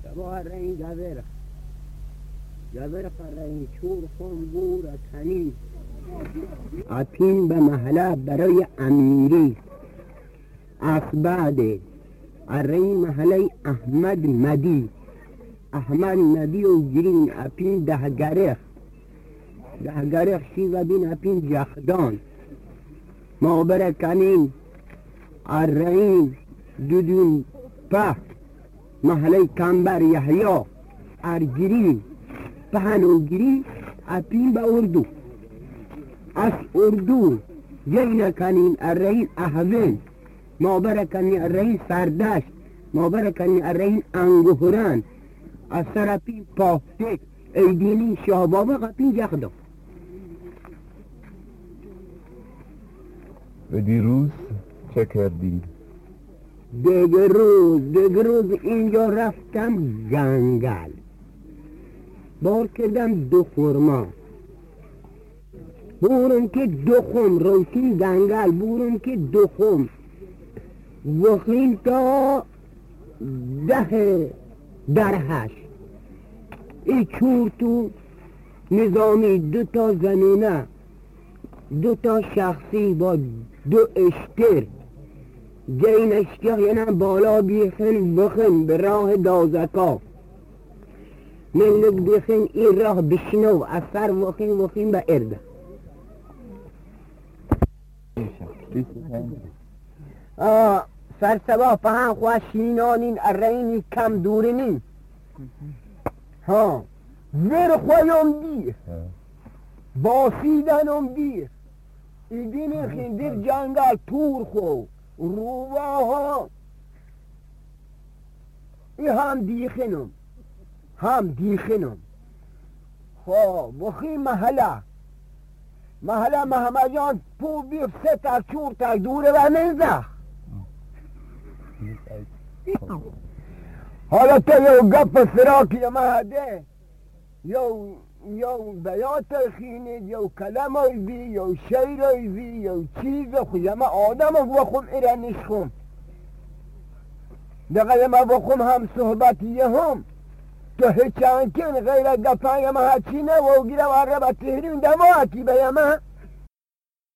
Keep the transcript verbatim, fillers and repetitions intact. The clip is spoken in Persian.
شبا رنگ گذر گذر فرنگ چور خون بور کنی اپین به محله برای امیری اسباد ارین محله احمد مدی احمد مدی و گرین اپین ده گرخ ده گرخ شیوه بین اپین جخدان ما برکنین ارین دودون په محله کمبر یحیا ارگرین پهنو گرین اپین به اردو از اردو جینا کنین ارین احوین ما برکنین ارین سردشت ما برکنین ارین انگهران از سرپین پاکتک ایدینی شابابه قپین جخدان. و دیروز چه کردی؟ دیگه روز دیگه روز اینجا رفتم جنگل بار کردم دو خورما بورم که دو خم روشین جنگل بورم که دو خم وخیم تا ده در هشت ای چور تو نظامی دو تا زنونه دو تا شخصی با دو اشتر جین اشتر یعنی بالا بیخن بخن به راه دازکا من لگ بیخن این راه بشنو از سر وخیم وخیم به ارده آه سر سبا فهم خوشینانین ارینی کم دورنین ها زیر خوایم دیر باسیدنم دیر ایدین خندیر جنگل تور خو روباها ای هم دیخنم هم دیخنم خب بخی محله محله محمد جان پو بیف سه تک چور تک دوره و منزه حالا تو یو گپ سراکی مهده یو یو بیات خینید یو کلم ایزی یو شیر ایزی یو چیز خوی ما آدم وخم ایرانش خم دقیقه ما وخم هم صحبتیه هم تو هیچ انکن غیر گفن ما هچی نه و گیره و عربه تهرین دماغی به ما